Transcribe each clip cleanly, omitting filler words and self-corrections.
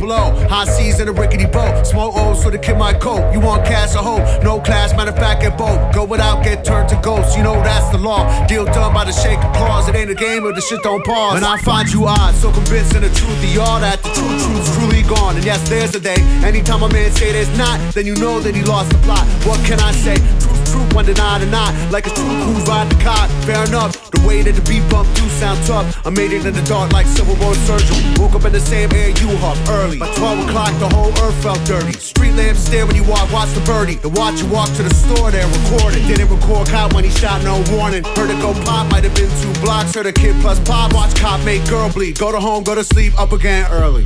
below. High seas in a rickety boat. Smoke O's so the kid might cope. You want cash or hope? No class, matter of fact, get both. Go without, get turned to ghosts. You know that's the law. Deal done by the shake of claws. It ain't a game if the shit don't pause. And I find you odd, so convinced in the truth of y'all that the truth's truly gone. And yes, there's a day. Anytime a man say there's not, then you know that he lost the plot. What can I say? Truth, one deny or not. Like a true who's ride the cop. Fair enough, the way that the beat bump do sound tough. I made it in the dark like Civil War surgery. Woke up in the same air you huff early. By 12 o'clock, the whole earth felt dirty. Street lamps stare when you walk, watch the birdie. The watch you walk to the store, there record it. Didn't record cop when he shot, no warning. Heard it go pop, might have been 2 blocks. Heard a kid plus pop, watch cop make girl bleed. Go to home, go to sleep, up again early.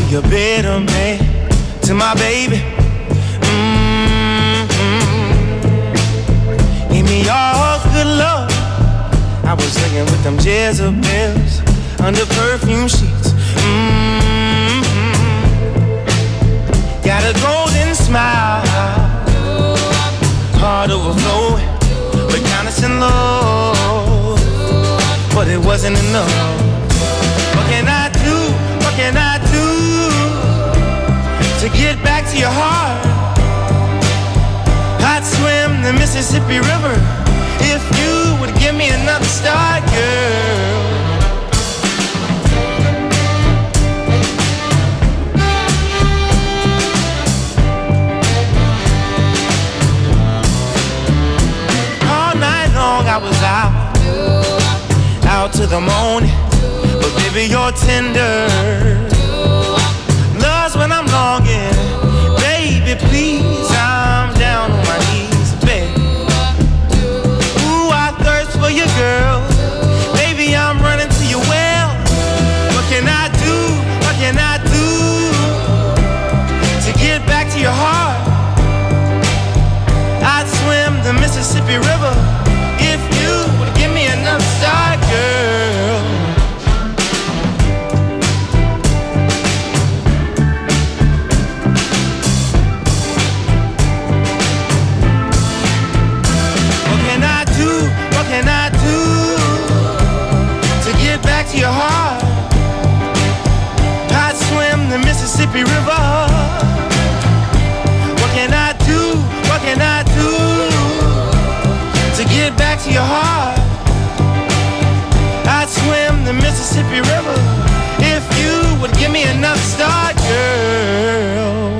be a better man to my baby. Give me all good love. I was laying with them Jezebels under perfume sheets. Got a golden smile, heart overflowing, but kindness and love, but it wasn't enough. What can I do? What can I do to get back to your heart? I'd swim the Mississippi River if you would give me another start, girl. All night long I was out to the morning, but baby you're tender. Love's when I'm longing, baby please, I'm down on my knees, baby. Ooh, I thirst for you, girl. Baby, I'm running to your well. What can I do? What can I do to get back to your heart? I'd swim the Mississippi River if you would give me enough start, girl. What can I do? What can I do to get back to your heart? I'd swim the Mississippi River. What can I do? What can I do to get back to your heart? I'd swim the Mississippi River if you would give me enough start, girl.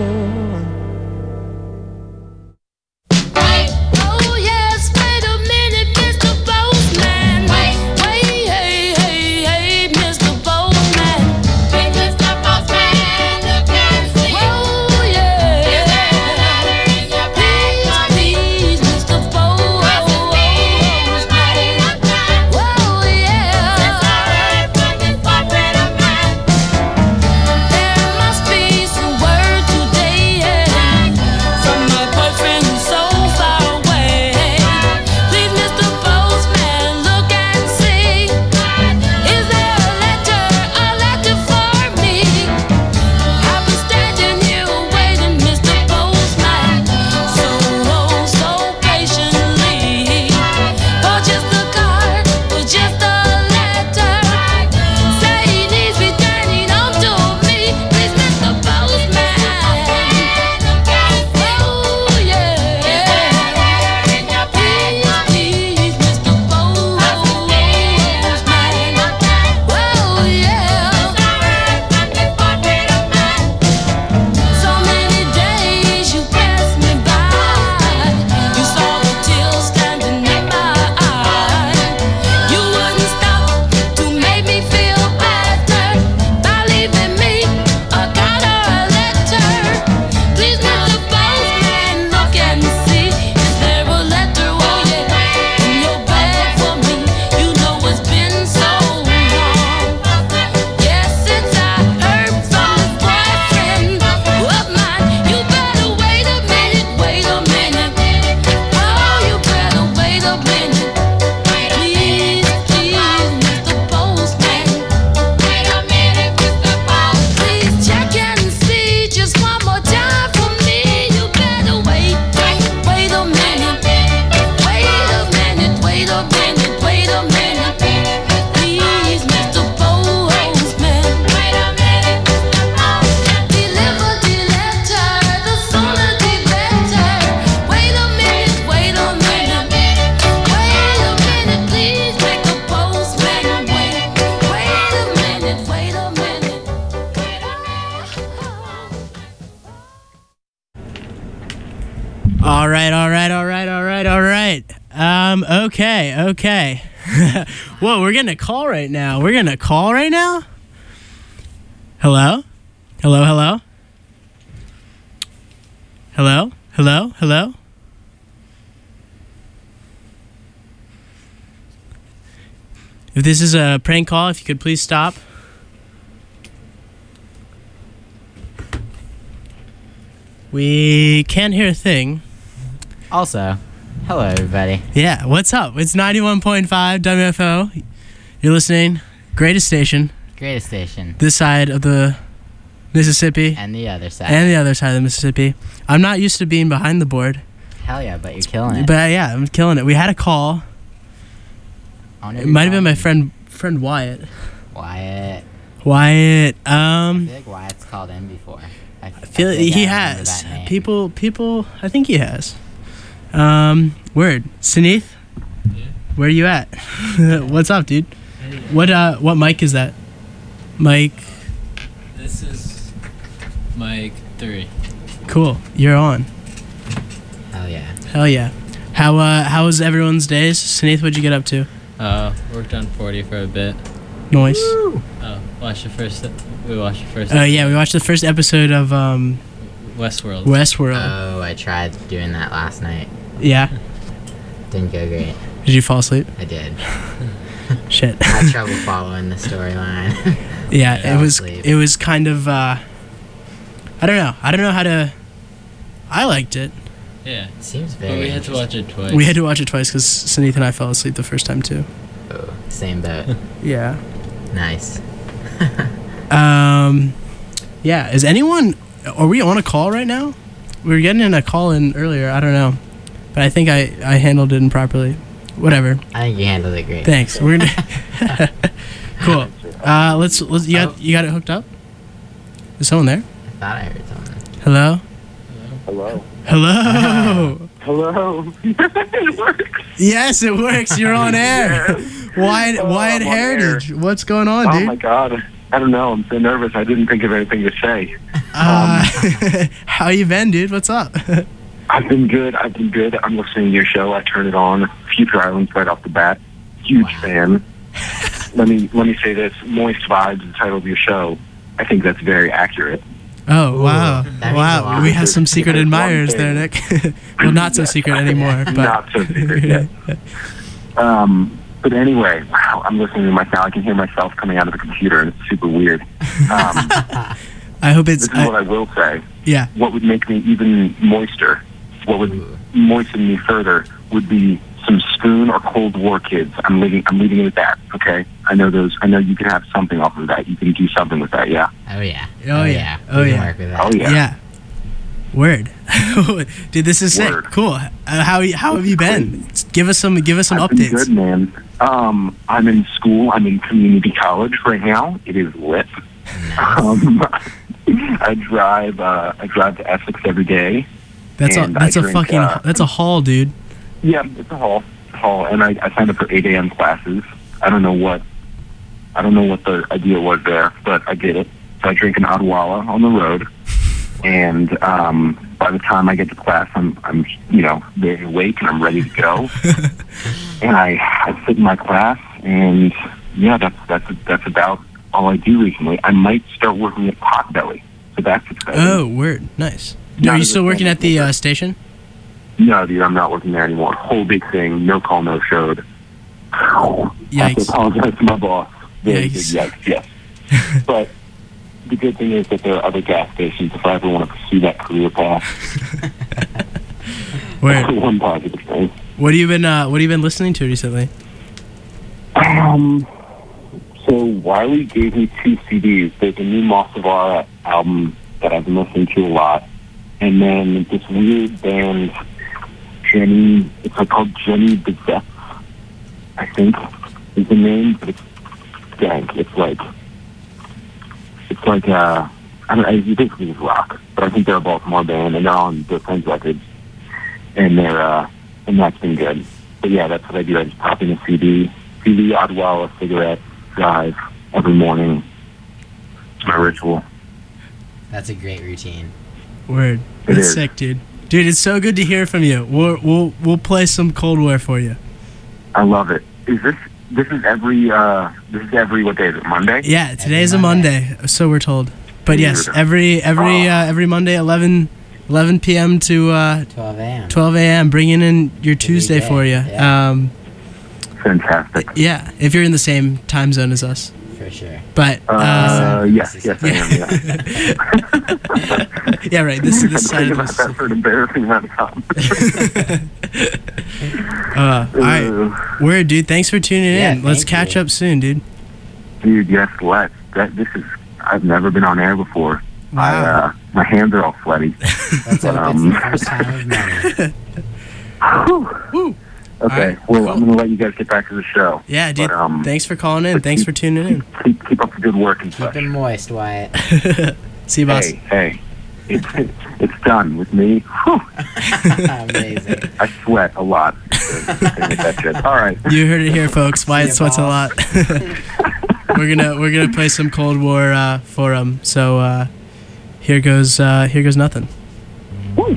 Okay. Whoa, we're getting a call right now. Hello? Hello? If this is a prank call, if you could please stop. We can't hear a thing. Also, hello everybody. Yeah, what's up? It's 91.5 WFO. You're listening. Greatest station. Greatest station. This side of the Mississippi. And the other side. And the other side of the Mississippi. I'm not used to being behind the board. Hell yeah, but you're killing it. But yeah, I'm killing it. We had a call. It might have been my friend Wyatt. Wyatt. Wyatt. I feel like Wyatt's called in before. I feel he has. People. I think he has. Word. Saneeth? Yeah. Where are you at? What's up, dude? What mic is that? Mic. This is mic 3. Cool. You're on. Hell yeah. Hell yeah. How was everyone's days? Saneeth, what'd you get up to? Worked on 40 for a bit. Noise. We watched the first. Oh yeah, we watched the first episode of Westworld. Westworld. Oh, I tried doing that last night. Yeah. Didn't go great. Did you fall asleep? I did. Shit. I had trouble following the storyline. Yeah, Fell it was. asleep. It was kind of. I don't know. I don't know how to. I liked it. Yeah. Seems But very we had to watch it twice. We had to watch it twice because Saneeth and I fell asleep the first time too. Oh, same boat. Yeah. Nice. Yeah. Is anyone? Are we on a call right now? We were getting in a call in earlier. I don't know, but I think I handled it improperly. Whatever. I think you handled it great. Thanks. We're gonna. Cool. Let's. You got it hooked up? Is someone there? I thought I heard something. Hello. Hello. Hello. Hello. It works. Yes, it works. You're on air. Wyatt I'm on Heritage. What's going on, Oh dude? my God. I don't know. I'm so nervous. I didn't think of anything to say. How you been, dude? What's up? I've been good. I'm listening to your show. I turned it on. Future Islands right off the bat. Huge fan. Let me say this. Moist Vibes, the title of your show. I think that's very accurate. Oh, wow. that means a Wow. lot. We have some secret There's one admirers there, thing. Nick. Well, not so secret anymore. But Not so secret yet. But anyway, wow, I'm listening to myself. I can hear myself coming out of the computer, and it's super weird. I hope it's. This is what I will say. Yeah. What would make me even moister, what would moisten me further, would be some Spoon or Cold War Kids. I'm leaving it with that. Okay. I know you can have something off of that. You can do something with that. Yeah. Oh yeah. Oh, yeah. We Oh, can yeah. work with that. Oh yeah. Yeah. Word. Dude, this is sick. Word. Cool. How have you been? Give us some I've updates. been good, man. I'm in school. I'm in community college right now. It is lit. I drive to Essex every day. That's and a I drink, fucking that's a haul, dude. Yeah, it's a haul, and I signed up for 8 a.m. classes. I don't know what the idea was there, but I did it. So I drink an Odwalla on the road, and by the time I get to class, I'm very awake and I'm ready to go. And I sit in my class, and yeah, that's about all I do recently. I might start working at Potbelly, so that's exciting. Oh, word. Nice. Not Are you as still working at the exciting. station? No, dude, I'm not working there anymore. Whole big thing, no call, no showed. I have to Yikes. apologize to my boss. Very big Yikes. yikes, yes. But the good thing is that there are other gas stations if I ever want to pursue that career path. That's Word. the one positive thing. What have you been listening to recently? So Wiley gave me 2 CDs. There's a new Mossavara album that I've been listening to a lot. And then this weird band, Jenny, it's like called Jenny Bizet, I think is the name, but it's dank. It's like I don't know, you basically just rock. But I think they're a Baltimore band, and they're on Defense Records. And that's been good. But yeah, that's what I do. I just pop in a CD, Odwalla, cigarette, drive every morning. It's my ritual. That's a great routine. Word. It That's is. sick, dude. Dude, it's so good to hear from you. We'll play some Cold War for you. I love it. Is this is every what day is it? Monday? Yeah, today's a Monday. Monday, so we're told. But yes, Weird. every Monday 11 p.m. to 12 a.m. 12 a.m. bringing in your Tuesday day, for you. yeah. Fantastic. Yeah, if you're in the same time zone as us. For sure. But yes, I am. Yeah. yeah, right. This side of about that for an embarrassing amount of time. All right, word, dude. Thanks for tuning in. Let's catch up soon, dude. Dude, yes, let's. I've never been on air before. Wow. My hands are all sweaty. Let's hope it's the first time of many. Woo. Okay, right, well, cool. I'm going to let you guys get back to the show. Yeah, dude. But, thanks for calling in. Thanks for tuning in. Keep up the good work and such. Keep it moist, Wyatt. See you, boss. Hey. It's done with me. Whew. Amazing. I sweat a lot. That shit. All right. You heard it here, folks. Wyatt sweats a lot. we're gonna play some Cold War for him. So here goes nothing. Woo.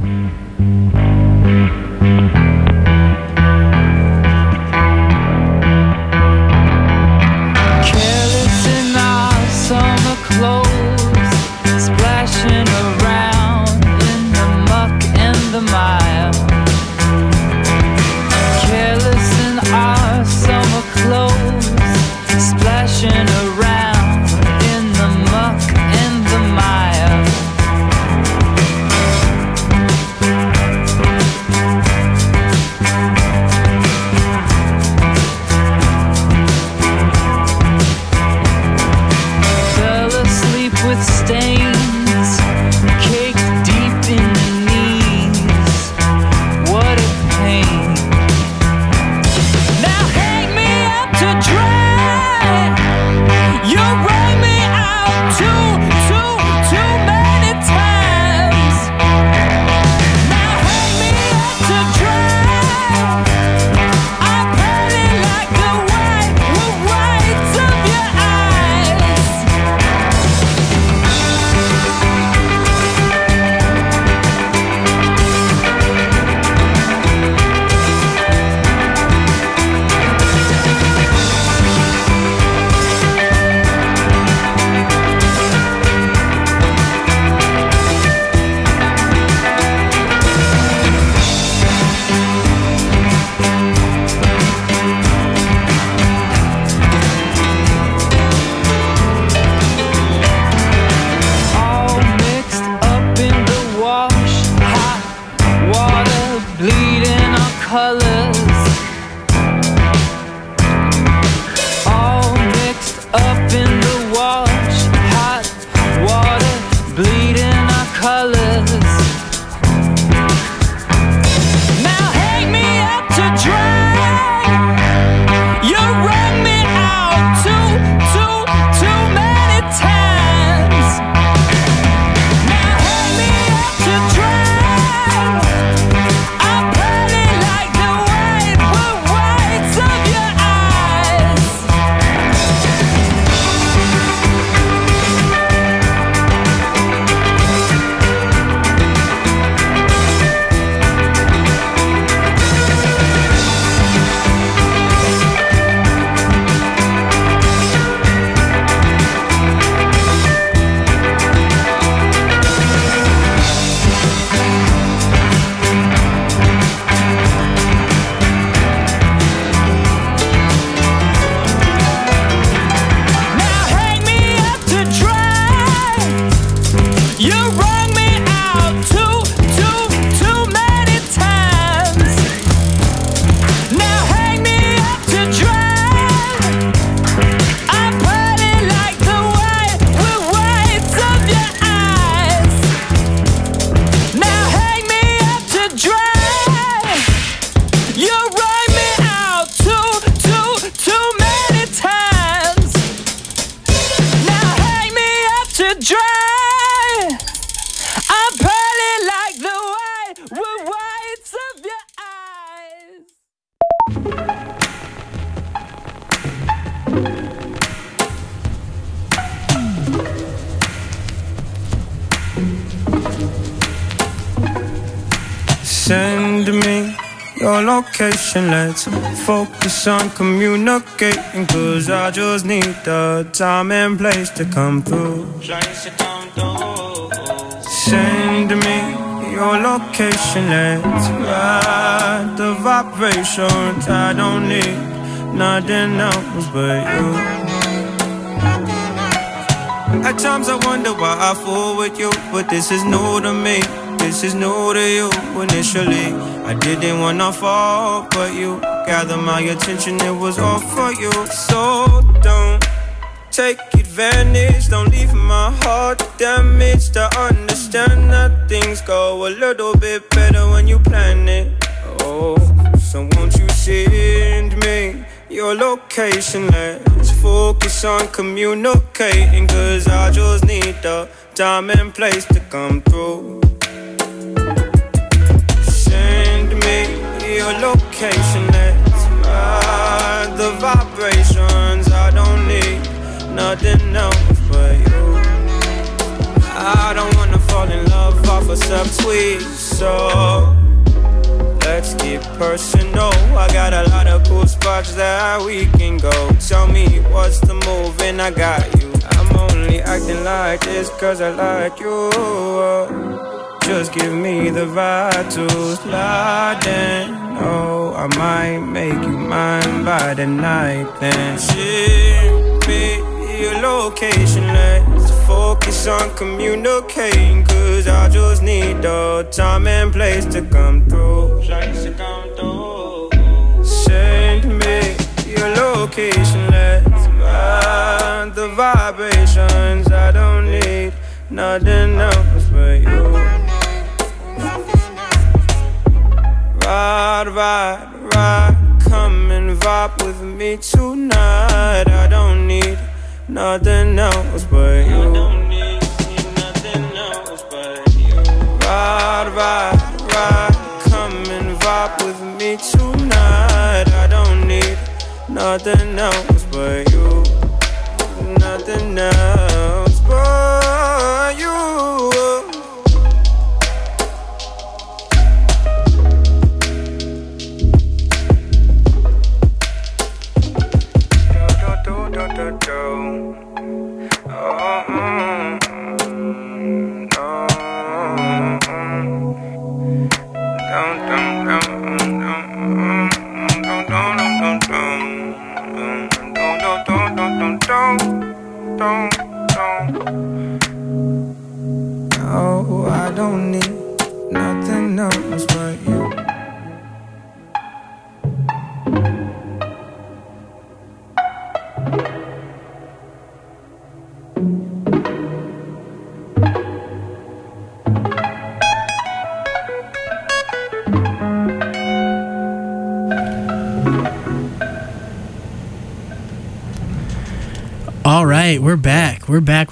Careless in our summer clothes, splashing around in the muck and the mire. Careless in our summer clothes, splashing around in the muck and the mire. Fell asleep with stains caked deep in the knees. What a pain. Now hang me up to dry. You wrung me out too many times. Now hang me up to dry. I'm burning like the whites of your eyes. All mixed up in the wash, hot water bleeding our colors. All mixed up in the wash, hot water bleeding our colors. Now hang me up to dry. You wrung me out too many times. Now hang me up to dry. I'm burning like the whites of your eyes. Now hang me up to dry. You wrung me out too many times. Now hang me up to dry. I'm burning like the whites of your eyes. Now hang me up to dry. You wrung me out too many times. Now hang me up to dry. I'm burning like the whites of your eyes. Send me your location, let's focus on communicating, 'cause I just need the time and place to come through. Send me your location, let's ride the vibrations. I don't need nothing else but you. At times I wonder why I fool with you, but this is new to me. This is new to you. Initially, I didn't wanna fall, but you gathered my attention. It was all for you. So don't take advantage. Don't leave my heart damaged. To understand that things go a little bit better when you plan it. Oh, so won't you send me your location? Let's focus on communicating, 'cause I just need the time and place to come through. Send me your location, let's ride the vibrations. I don't need nothing else but you. I don't wanna fall in love off a subtweet, so let's get personal. I got a lot of cool spots that we can go. Tell me what's the move and I got you. I'm only acting like this 'cause I like you. Just give me the vibe to slide in. Oh, I might make you mine by the night then. Ship me your location, let's focus on communicating, 'cause I just need the time and place to come through. Send me your location, let's ride the vibrations. I don't need nothing else but you. Ride, ride, ride, come and vibe with me tonight. I don't need nothing else but you. I don't need nothing else but you. Ride, ride, ride, come and vibe with me tonight. I don't need nothing else but you. Nothing else but you. Oh, I don't need nothing else but you. All right, we're back. We're back.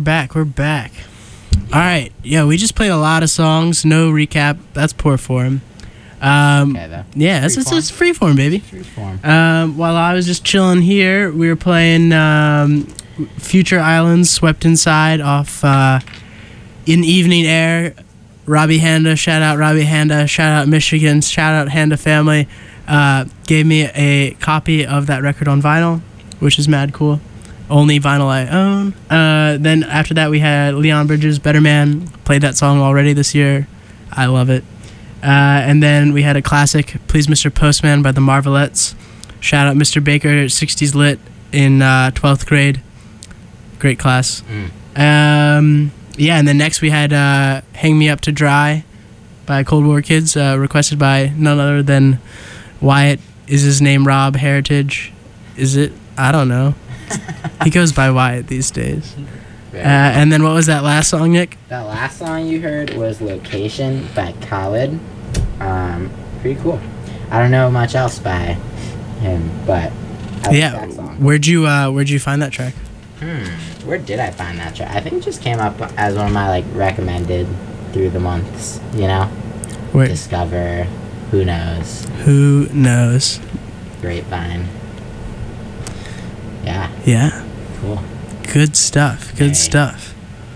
All right, yeah, we just played a lot of songs. No recap. That's poor form. Okay, though. Yeah, it's free form, baby. Free form. While I was just chilling here, we were playing Future Islands, Swept Inside off In Evening Air. Robbie Handa, shout out Robbie Handa, shout out Michigan, shout out Handa family. Gave me a copy of that record on vinyl, which is mad cool. Only vinyl I own. Then after that we had Leon Bridges, Better Man. Played that song already this year. I love it. And then we had a classic, Please Mr. Postman by the Marvelettes. Shout out Mr. Baker, 60s Lit in 12th grade. Great class. Yeah, and then next we had Hang Me Up to Dry by Cold War Kids, requested by none other than Wyatt. Is his name Rob Heritage? Is it? I don't know. He goes by Wyatt these days. And then what was that last song, Nick? That last song you heard was Location by Khaled. Pretty cool. I don't know much else by him, but I like that song. Where'd you find that track? Where did I find that track? I think it just came up as one of my like recommended through the months, you know? Where? Discover, Who Knows. Who Knows. Grapevine. Yeah. Yeah. Cool. Good stuff. Good stuff.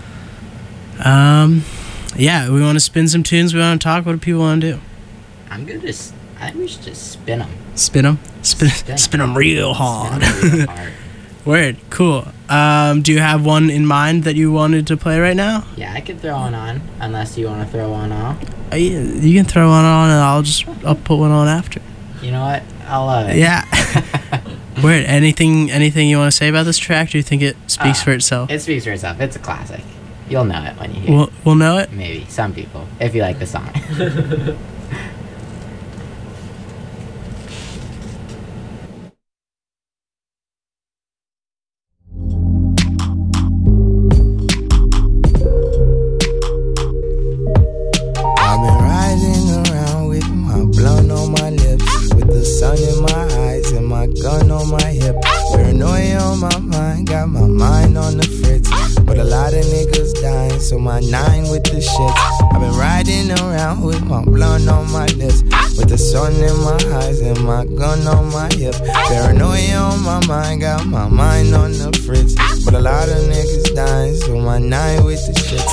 Yeah, we want to spin some tunes. We want to talk. What do people want to do? I'm good. I think we should just spin them. Spin them? Spin them real hard. Spin 'em real hard. Word. Cool. Do you have one in mind that you wanted to play right now? Yeah, I could throw one on, unless you want to throw one on. You can throw one on, and I'll put one on after. You know what? I'll Yeah. Word. Anything you want to say about this track? Do you think it speaks for itself? It speaks for itself. It's a classic. You'll know it when you hear it. We'll know it? Maybe. Some people. If you like the song. I've been riding around with my blunt on my lips, with the sun in my eyes and my gun on my hip. Paranoia on my mind, got my mind on the fritz. But a lot of niggas dying, so my 9 with the shits. I've been riding around with my blunt on my lips, with the sun in my eyes and my gun on my hip. Paranoia on my mind, got my mind on the fritz. But a lot of niggas dying, so my 9 with the shits.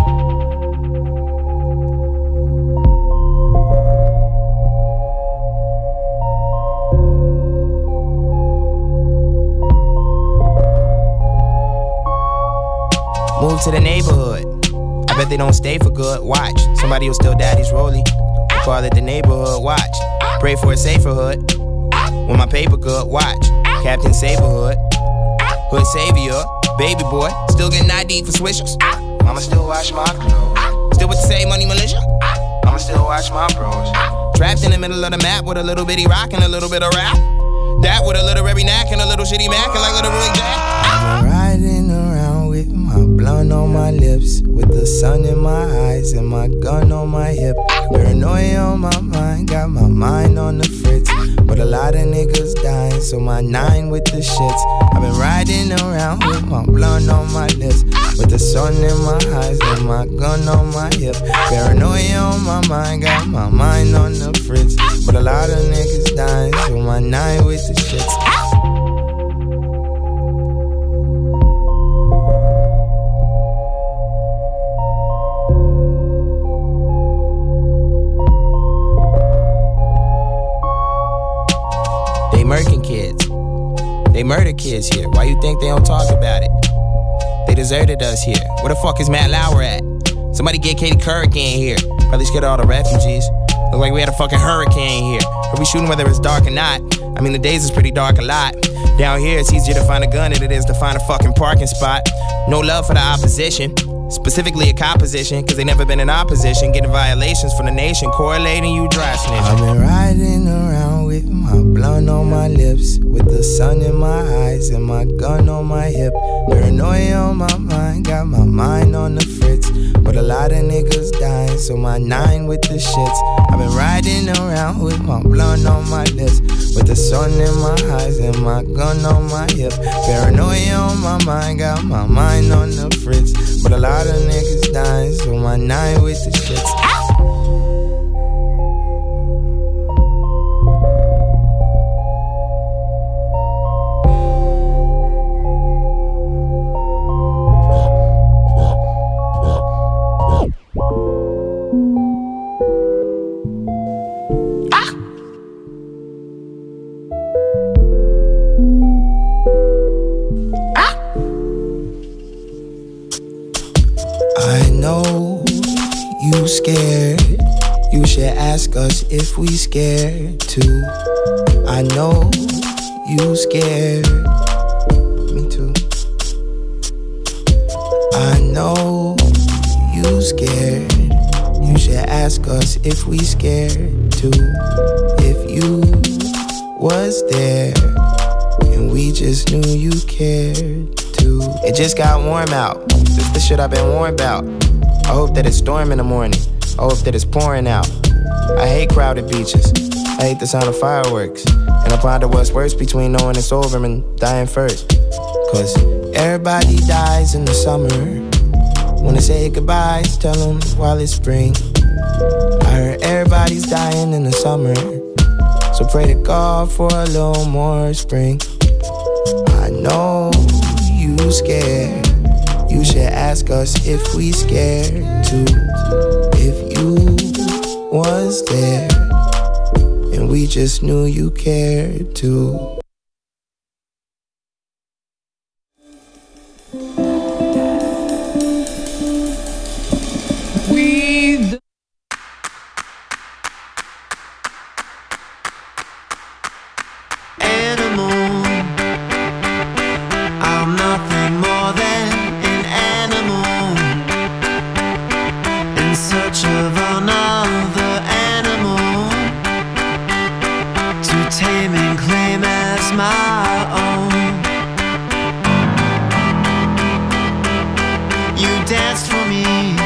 Move to the neighborhood. I bet they don't stay for good. Watch, somebody will steal daddy's rollie. I call it the neighborhood. Watch, pray for a safer hood. When my paper good, watch, Captain Saberhood, hood savior, baby boy, still getting ID for swishers. I'ma still watch my clothes. Still with the same money militia. I'ma still watch my bros. Trapped in the middle of the map with a little bitty rock and a little bit of rap. That with a literary knack and a little shitty Mac and like little Rick Jack. I've been riding around with my blunt on my lips, with the sun in my eyes and my gun on my hip. Paranoia on my mind, got my mind on the fritz. But a lot of niggas dying, so my 9 with the shits. I've been riding around with my blunt on my lips, with the sun in my eyes and my gun on my hip. Paranoia on my mind, got my mind on the fritz. But a lot of niggas dying, so my 9 with the shits. They murking kids. They murder kids here. Why you think they don't talk about it? They deserted us here. Where the fuck is Matt Lauer at? Somebody get Katie Couric in here. Probably scared of all the refugees. Look like we had a fucking hurricane here. Are we shooting whether it's dark or not? I mean, the days is pretty dark a lot. Down here, it's easier to find a gun than it is to find a fucking parking spot. No love for the opposition. Specifically a composition, cause they never been in opposition. Getting violations from the nation, correlating you dry snitching. I've been riding around with my blunt on my lips, with the sun in my eyes and my gun on my hip. Paranoia on my mind, got my mind on the fritz. But a lot of niggas dying, so my 9 with the shits. I've been riding around with my blunt on my lips, with the sun in my eyes and my gun on my hip. Paranoia on my mind, got my mind on the fritz. But a lot of niggas dying, so my 9 with the shits. I know you scared. You should ask us if we scared too. I know you scared. Me too. I know you scared. You should ask us if we scared too. If you was there and we just knew you cared too. It just got warm out. This the shit I've been warned about. I hope that it's storm in the morning. I hope that it's pouring out. I hate crowded beaches. I hate the sound of fireworks. And I ponder what's worse between knowing it's over and dying first. Cause everybody dies in the summer. Wanna say goodbyes, tell them while it's spring. I heard everybody's dying in the summer. So pray to God for a little more spring. I know you scared. You should ask us if we scared too. If you was there and we just knew you cared too. Animals my own. You danced for me,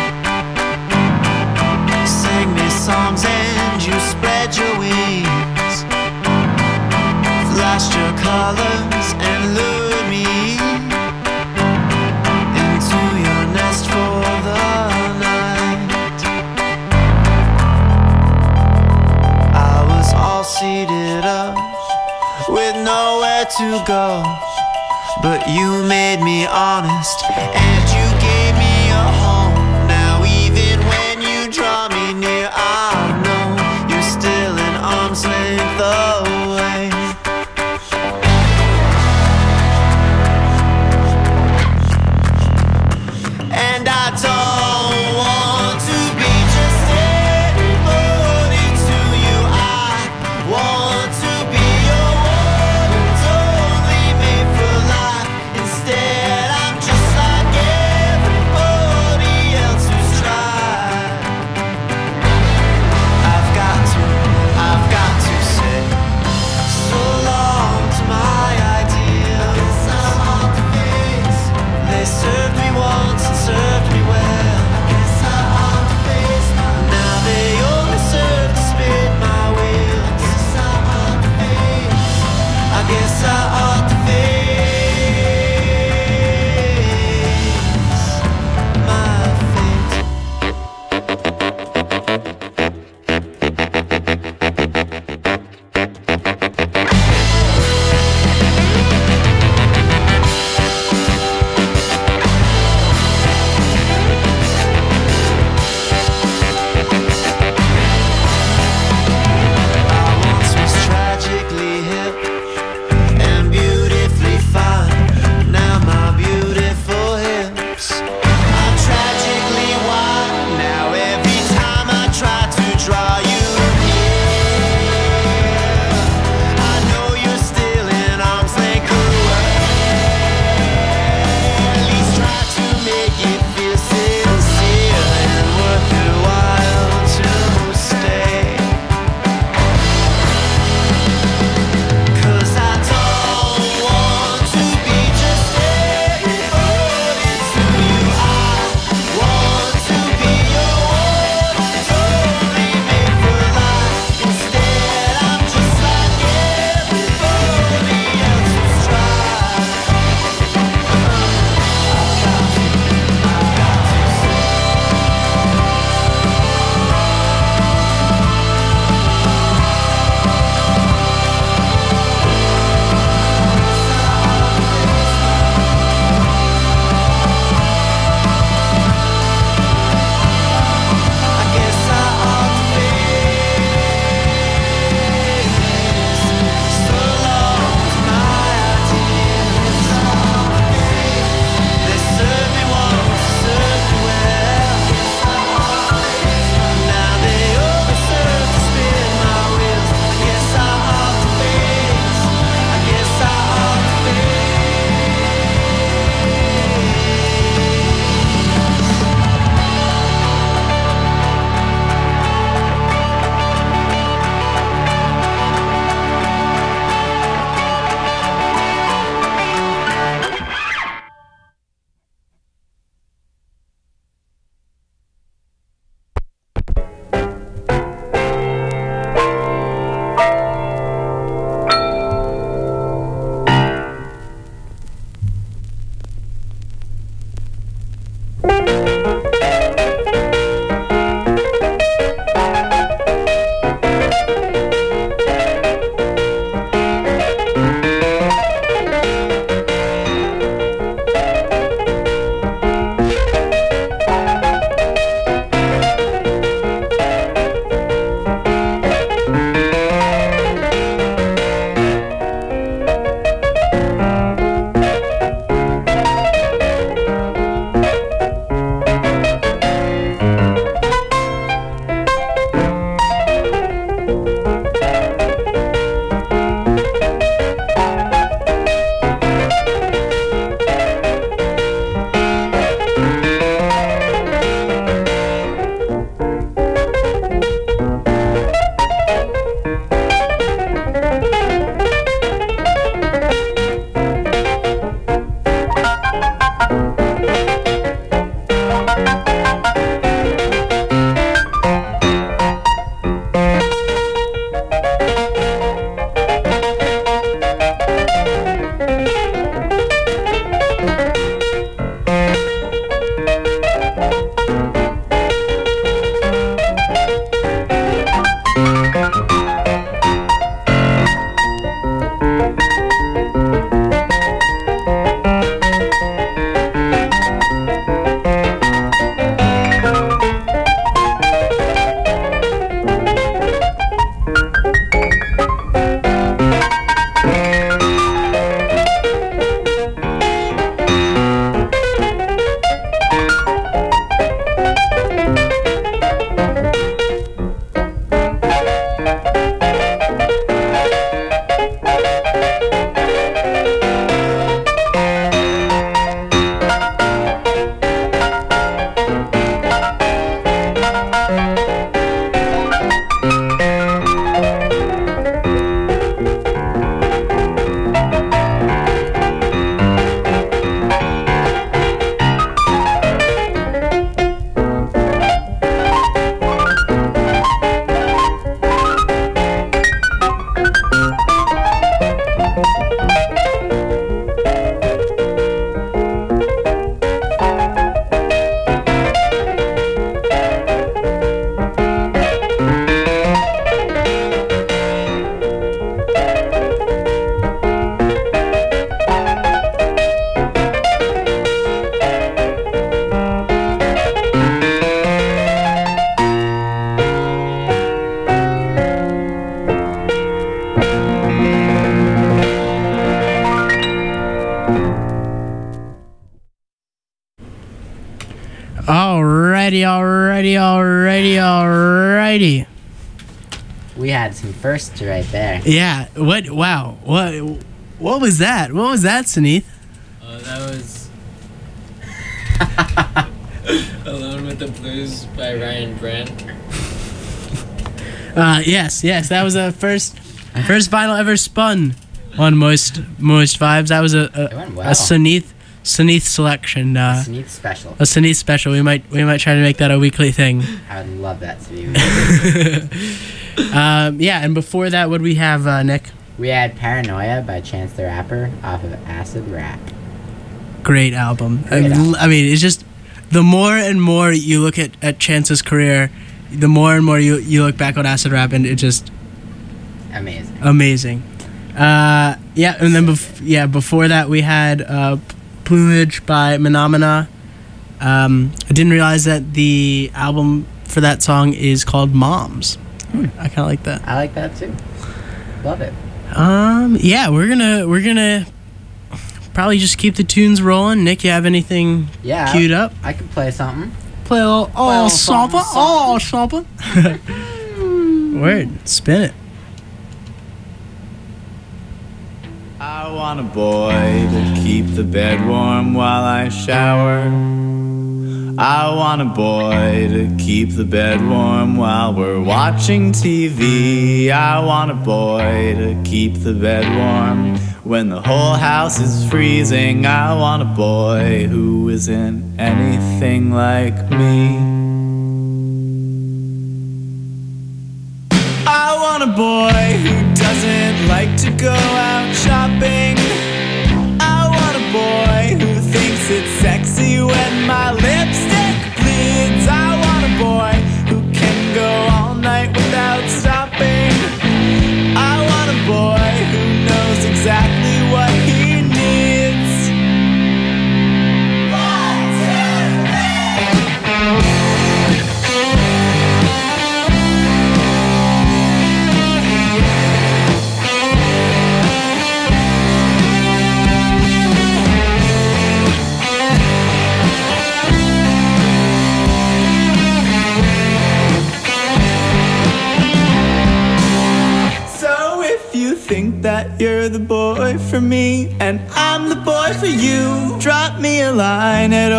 sang me songs, and you spread your wings, flashed your colors and lured me into your nest for the night. I was all seated up with nowhere to go, but you made me honest and you gave me a home. Now even when you draw me near, I know you're still an arm's length away. And I don't want to be just anybody to you. I want to be your one and only, made for life. Instead, I'm just like Alrighty. We had some firsts right there. Yeah. What? Wow. What was that? What was that, Saneeth? That was Alone with the Blues by Ryan Brand. Yes. That was the first vinyl ever spun on Moist Vibes. That was It went well. a Saneeth selection. Sneak special. A Saneeth special. We might try to make that a weekly thing. I would love that to be. Yeah. And before that, what did we have, Nick? We had Paranoia by Chance the Rapper off of Acid Rap. Great album. Great album. I mean, it's just the more and more you look at Chance's career, the more and more you look back on Acid Rap, and it just amazing. And then before that we had Plumage by Menomina. I didn't realize that the album for that song is called Moms. I kind of like that. I like that too. Love it. Yeah, we're gonna probably just keep the tunes rolling. Nick, you have anything queued up? I could play something. Play a little something. Word, spin it. I want a boy to keep the bed warm while I shower. I want a boy to keep the bed warm while we're watching TV. I want a boy to keep the bed warm when the whole house is freezing. I want a boy who isn't anything like me. I want a boy who doesn't like to go out shopping. I want a boy who thinks it's sexy when my lipstick bleeds. I want a boy who can go all night without stopping. I want a boy who knows exactly what he needs. 1, 2, 3. So if you think that you're the boy for me and I'm the boy for you, drop me a line at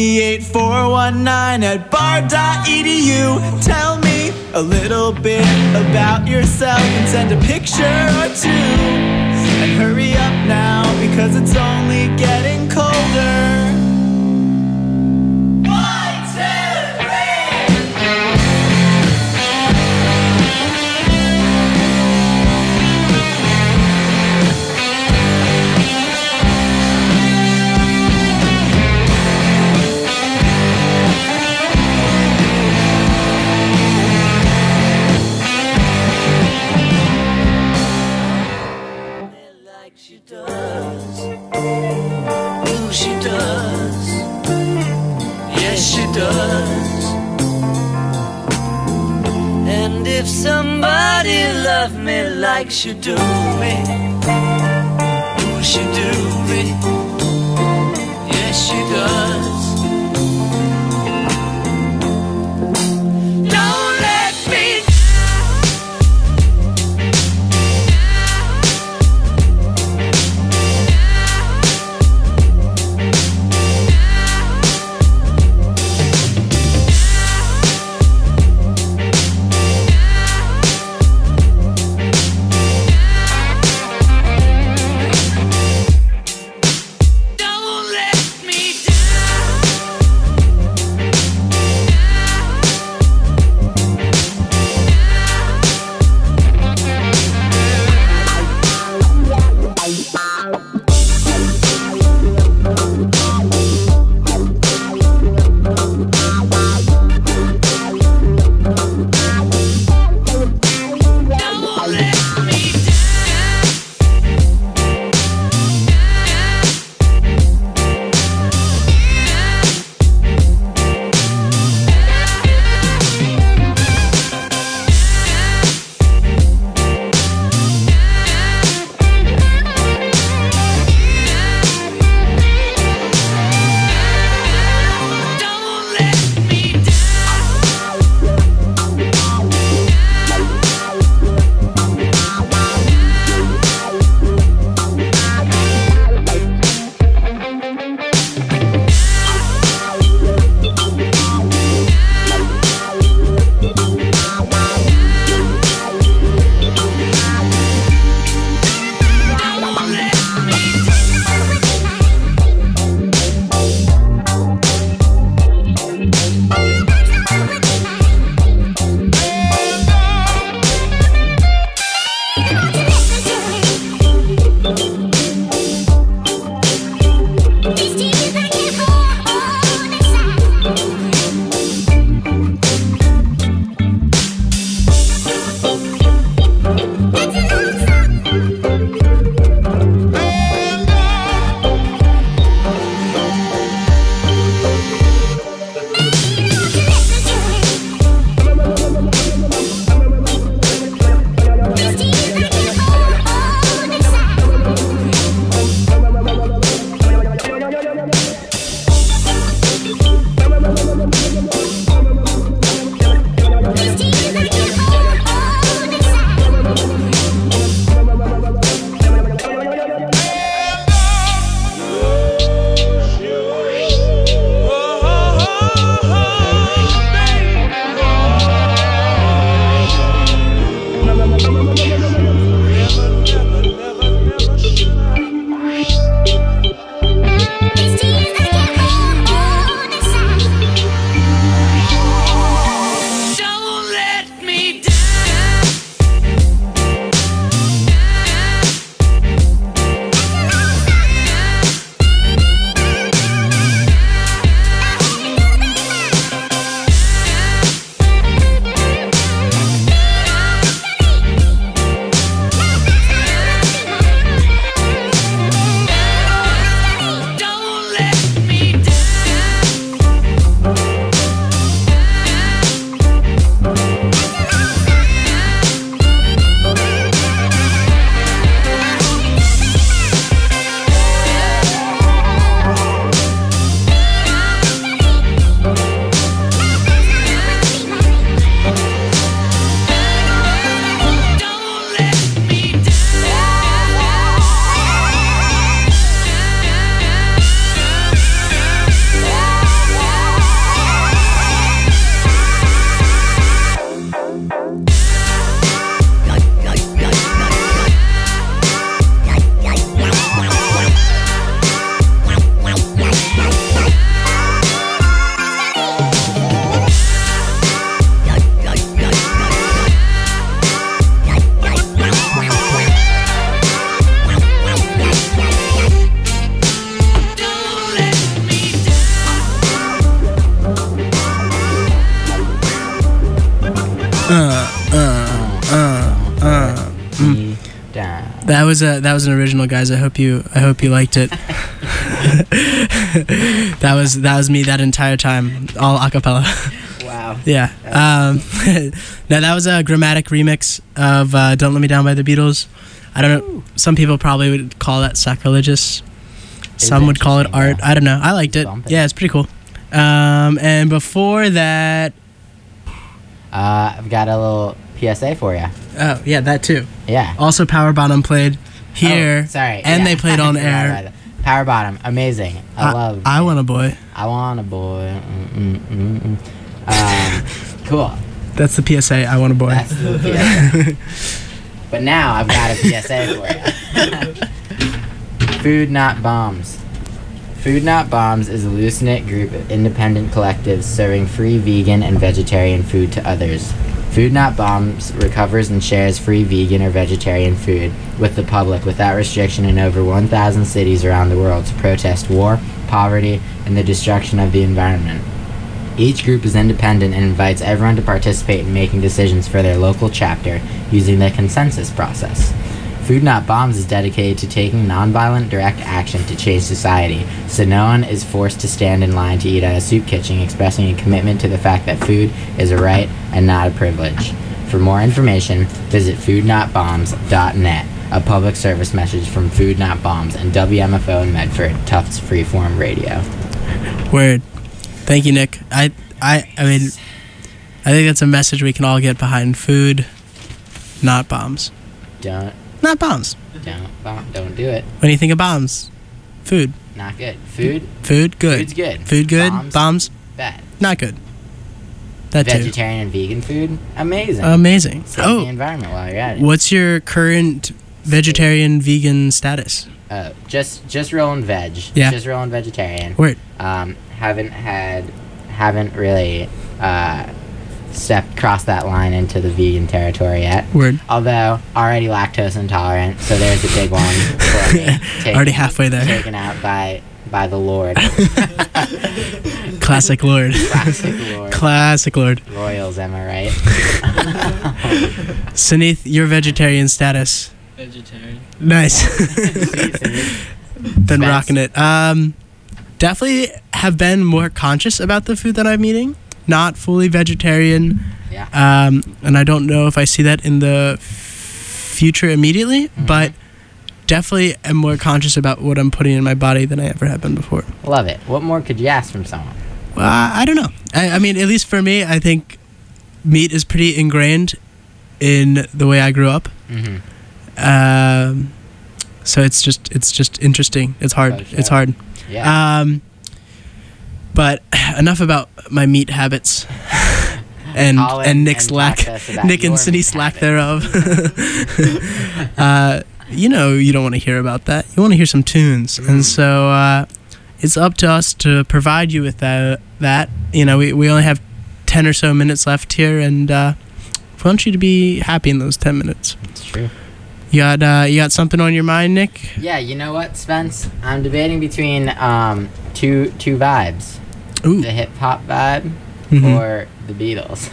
ob8419@bar.edu. Tell me a little bit about yourself and send a picture or two. And hurry up now because it's only getting colder. 1, 2, And if somebody loved me like she do me, ooh, she do me. Yes, she does. Don't let me That was an original, guys. I hope you liked it. that was me that entire time, all a cappella. Wow. Yeah. No, that was a Grammatic remix of "Don't Let Me Down" by the Beatles. I don't know. Some people probably would call that sacrilegious. Some would call it art. Yeah. I don't know. I liked it. Yeah, it's pretty cool. And before that, I've got a little PSA for you. oh yeah, that too. Yeah. Also, Power Bottom played here. Oh, sorry. And yeah. they played on I forgot air. about that. Power Bottom, amazing. I Want a Boy. I want a boy. Cool. That's the PSA. I Want a Boy. That's the PSA. But now I've got a PSA for you. Food Not Bombs. Food Not Bombs is a loose-knit group of independent collectives serving free vegan and vegetarian food to others. Food Not Bombs recovers and shares free vegan or vegetarian food with the public without restriction in over 1,000 cities around the world to protest war, poverty, and the destruction of the environment. Each group is independent and invites everyone to participate in making decisions for their local chapter using the consensus process. Food Not Bombs is dedicated to taking nonviolent direct action to change society, so no one is forced to stand in line to eat at a soup kitchen, expressing a commitment to the fact that food is a right and not a privilege. For more information, visit foodnotbombs.net, a public service message from Food Not Bombs and WMFO in Medford, Tufts Freeform Radio. Word. Thank you, Nick. I mean, I think that's a message we can all get behind. Food, not bombs. Not bombs. Don't do it. When you think of bombs, food. Not good. Food, good. Food's good. Food, good. Bombs, bad. not good. That Vegetarian and vegan food, amazing. Amazing. Save the environment while you're at it. What's your current vegetarian vegan status? Just rolling veg. Yeah. Just rolling vegetarian. Word. Haven't really crossed that line into the vegan territory yet. Word. Although already lactose intolerant, so there's a big one for me. Already halfway there. Taken out by the Lord. Classic Lord. Classic Lord. Classic Lord. Royals, am I right? Saneeth, your vegetarian status. Vegetarian. Nice. Been Spence. rocking it. Definitely have been more conscious about the food that I'm eating. Not fully vegetarian. Yeah. And I don't know if I see that in the future immediately, but definitely am more conscious about what I'm putting in my body than I ever have been before. Love it. What more could you ask from someone? I don't know. I mean, at least for me, I think meat is pretty ingrained in the way I grew up. So it's just interesting. It's hard. Sure. It's hard. Yeah. But enough about my meat habits and Nick's lack, Nick and Cindy's lack thereof. You know, you don't want to hear about that. You want to hear some tunes, and so it's up to us to provide you with that. You know, we only have 10 or so minutes left here, and we want you to be happy in those 10 minutes. It's true. You got something on your mind, Nick? Yeah, you know what, Spence? I'm debating between two vibes. Ooh. The hip hop vibe or the Beatles.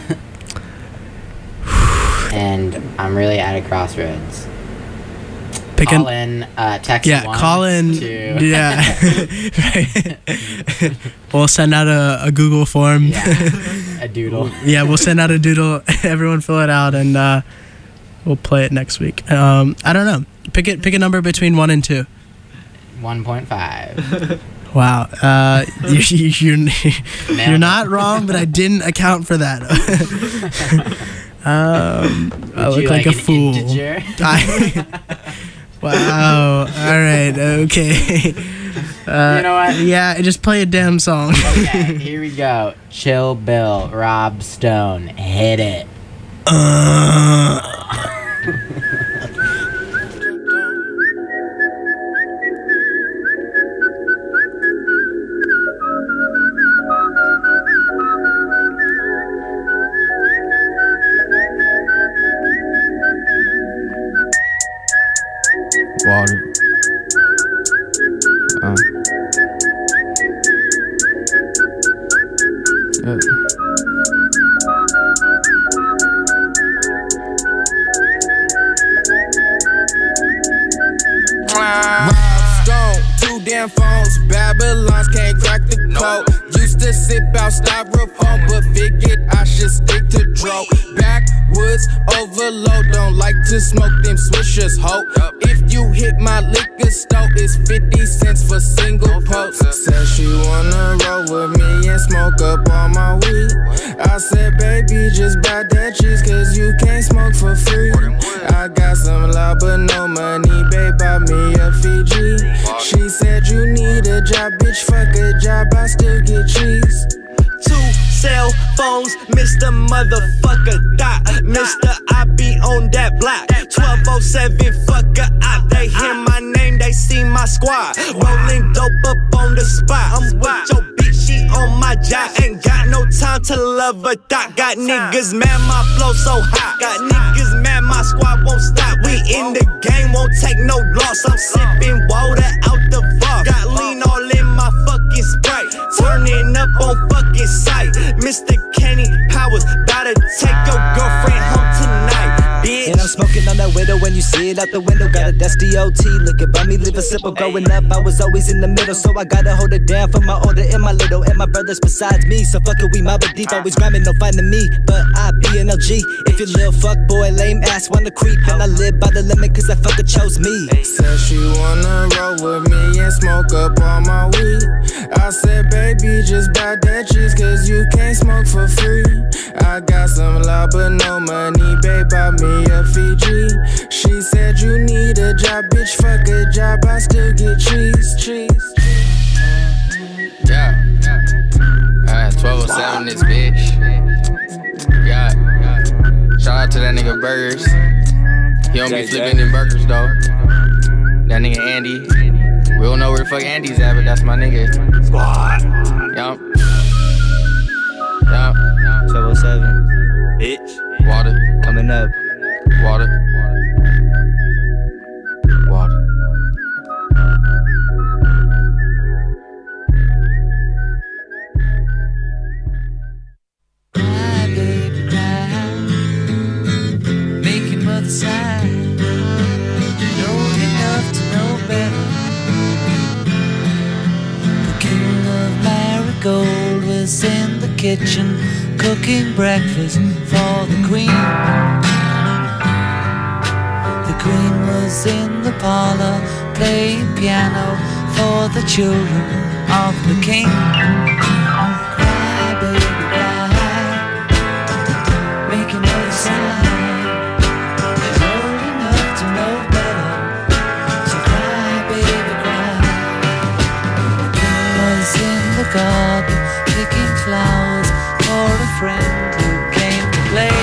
And I'm really at a crossroads. Call in, text one, call in. two. Yeah. Right. We'll send out a Google form. Yeah, a doodle. Yeah, we'll send out a doodle. Everyone fill it out, and we'll play it next week. I don't know. Pick a number between 1 and 2. 1.5. Wow. You're not wrong, but I didn't account for that. I look like a fool. Wow. All right. Okay. You know what? Yeah, just play a damn song. Okay, here we go. Chill Bill, Rob Stone. Hit it. Water. phones, Babylons can't crack the code. Used to sip out styrofoam, but figured I should stick to dro. Backwoods overload, don't like to smoke them swishers, ho. If you hit my liquor store, it's 50 cents for single post. Said she wanna roll with me and smoke up all my weed. I said, baby, just buy that cheese, cause you can't smoke for free. I got some love but no money, babe, buy me a Fiji. She said you need a job, bitch, fuck a job, I still get cheese. 2 cell phones, Mr. Motherfucker Dot. Mr. I be on that block. 1207, fucker out. They hear my name, they see my squad. Rolling dope up on the spot. I'm with your bitch, she on my job. Ain't got no time to love a dot. Got niggas mad, my flow so hot. Got niggas mad, my squad won't stop. We in the game, won't take no loss. I'm sipping water out the vault. Got lean all in my fucking Sprite. Turning up on fucking sight. Mr. Kenny Powers, bout to take your girlfriend home tonight, bitch. And I'm smoking on that widow when you see it out the window. Got a dusty OT, looking by me, live a simple. Growing up, I was always in the middle, so I gotta hold it down for my older and my little. And my brothers besides me, so fuck it, we mob it deep. Always grinding, no finding me, but I be an OG. If you little fuck boy, lame ass, wanna creep. And I live by the limit, cause that fucker chose me. Said she wanna roll with me and smoke up all my weed. I said, baby, just buy that cheese, cause you can't smoke for free. I got some love but no money, babe, buy me a Fiji. She said you need a job, bitch, fuck a job, I still get cheese. Yeah. 1207 this bitch. Yeah. Shout out to that nigga Burgers. He don't be flipping them burgers though. That nigga Andy. We don't know where the fuck Andy's at, but that's my nigga. Squad. Yup. 1207. Bitch. Water. Coming up. Water. Water. Cry, baby, cry. Make your mother sigh. You're old enough to know better. The king of Marigold was in the kitchen cooking breakfast for the queen. The queen was in the parlor playing piano for the children of the king. Cry, baby, cry. Make your mother sigh. She's old enough to know better. So cry, baby, cry. The king was in the garden picking flowers for a friend who came to play.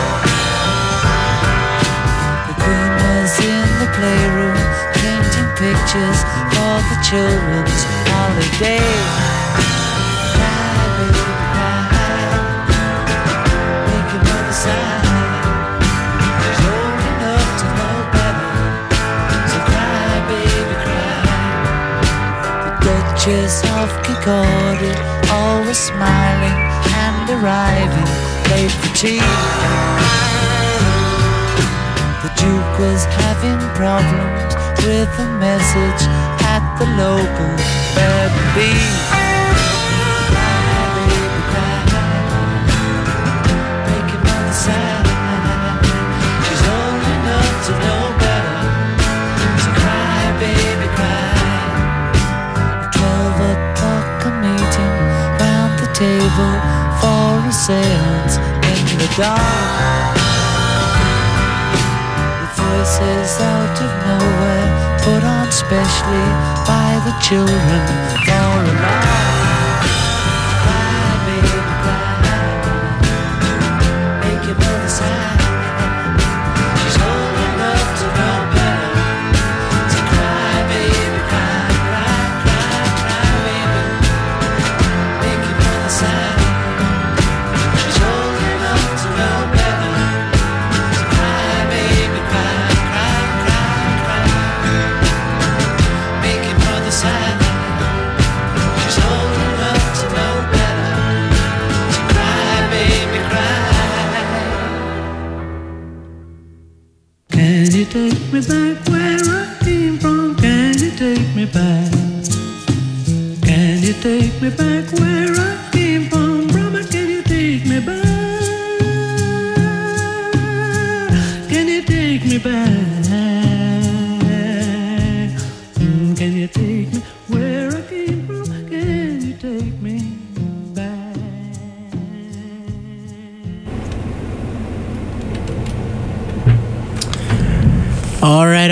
The queen was in the playroom painting pictures for the children's holiday. Cry, baby, cry. Make your mother sigh. She's old enough to know better. So cry, baby, cry. The Duchess of Concordia, always smiling and arriving late for tea. The Duke was having problems with a message at the local B&B. Cry, baby, cry. Make your mother sigh. She's old enough to know better. So cry, baby, cry. At 12 o'clock a meeting round the table for a seance in the dark. With voices out of nowhere put on specially by the children for a laugh. Cry, baby, cry. Make your mother sigh. She's old enough to know better. So cry, baby, cry, cry, cry, cry, baby. Make your mother sigh. She's old enough to know better. So cry, baby, cry, cry, cry, cry. Make your mother sigh. She's old enough to know better. So cry, baby, cry. Can you take me back where I came from? Can you take me back? take me back where I came from? Brahma, can you take me back? Can you take me back? Can you take me where I came from? Can you take me back? All right.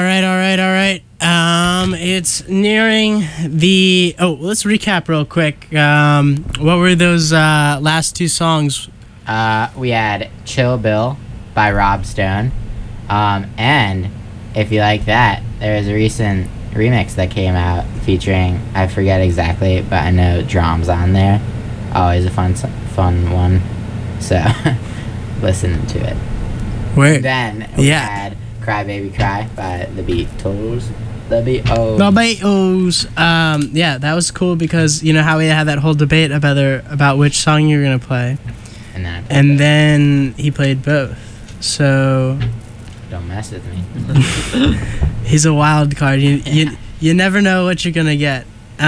It's nearing the. Oh, let's recap real quick. What were those last two songs? We had Chill Bill by Rob Stone. And if you like that, there's a recent remix that came out featuring, I forget exactly, but I know Drum's on there. Always a fun one. So listen to it. Wait. Then we had Cry Baby Cry by the Beatles. The Beatles. Yeah, that was cool because you know how we had that whole debate about which song you were gonna play, and then he played both. So don't mess with me. He's a wild card. You never know what you're gonna get.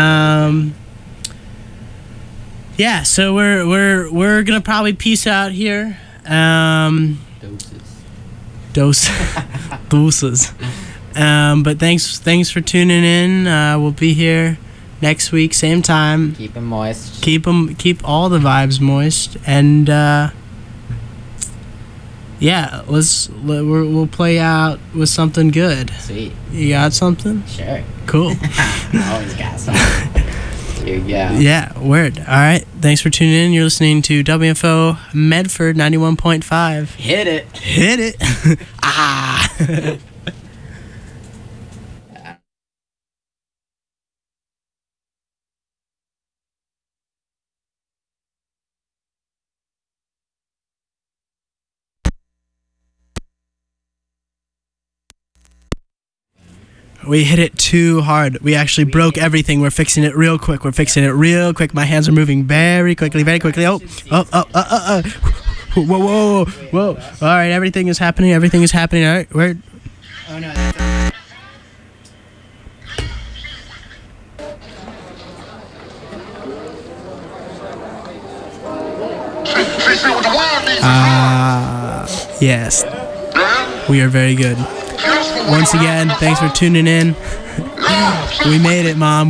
Yeah, so we're gonna probably peace out here. Doses. But thanks for tuning in. We'll be here next week, same time. Keep them moist. Keep all the vibes moist, and yeah, we'll play out with something good. Sweet. You got something? Sure. Cool. Always got something. Here you go. Yeah, word. All right. Thanks for tuning in. You're listening to WFO Medford 91.5. Hit it. Hit it. Ah. We hit it too hard. We actually broke everything. We're fixing it real quick. My hands are moving very quickly. Oh. Whoa. All right, everything is happening. All right, where? Oh no. Yes. We are very good. Once again, thanks for tuning in. We made it, Mom.